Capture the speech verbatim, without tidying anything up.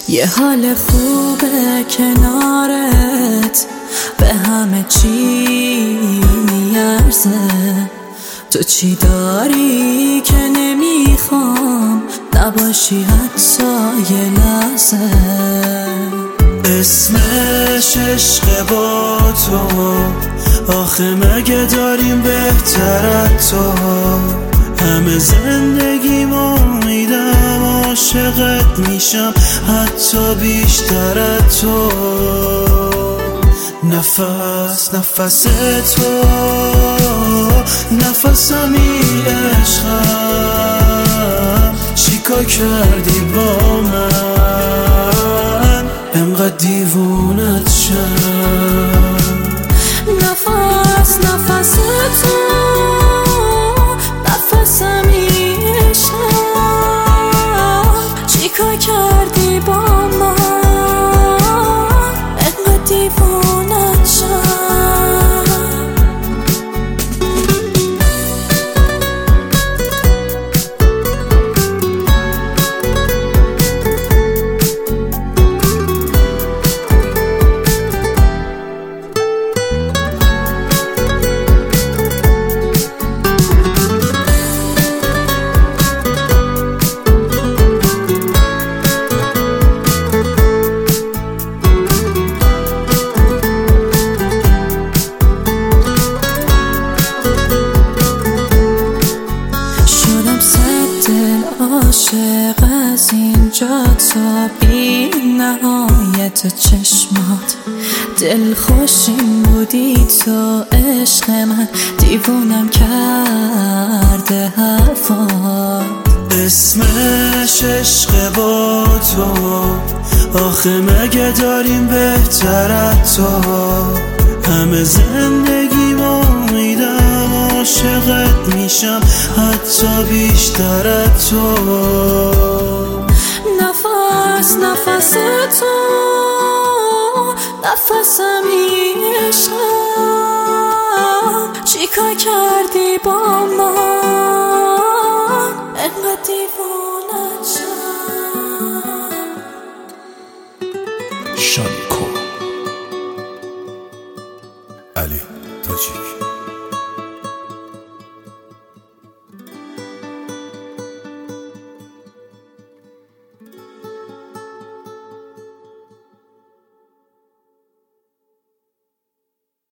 یه حال خوبه کنارت، به همه چی میارزه. تو چی داری که نمیخوام نباشی حتی یه لحظه؟ اسمش عشق با تو، آخه مگه داریم بهتر از تو؟ همه زندگیمو میدم، عاشقت میشم حتی بیشتر از تو. نفس نفس تو، نفسمی عشقم، چیکار کردی با من انقدر دیوونت شم؟ نفس نفس تو، نفسمی عشقم، چیکار کردی با من انقدر دیوونت شم؟ عاشق از اینجا تا بی نهایت چشمات، دل خوشیم بودی تو عشق من، دیوونم کرده حرفات. اسمش عشق با تو، آخه مگه داریم بهتر از تو؟ همه زندگیمو میدم، عاشقت میشم حتی بیشتر از تو. نفس نفس تو، نفسمی عشقم، چیکار کردی با من